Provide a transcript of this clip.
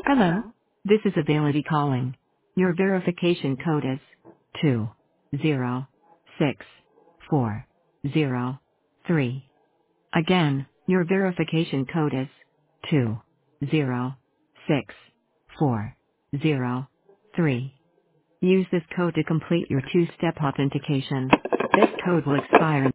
Hello. This is Availity calling. Your verification code is 206403. Again, your verification code is 206403. Use this code to complete your two-step authentication. This code will expire in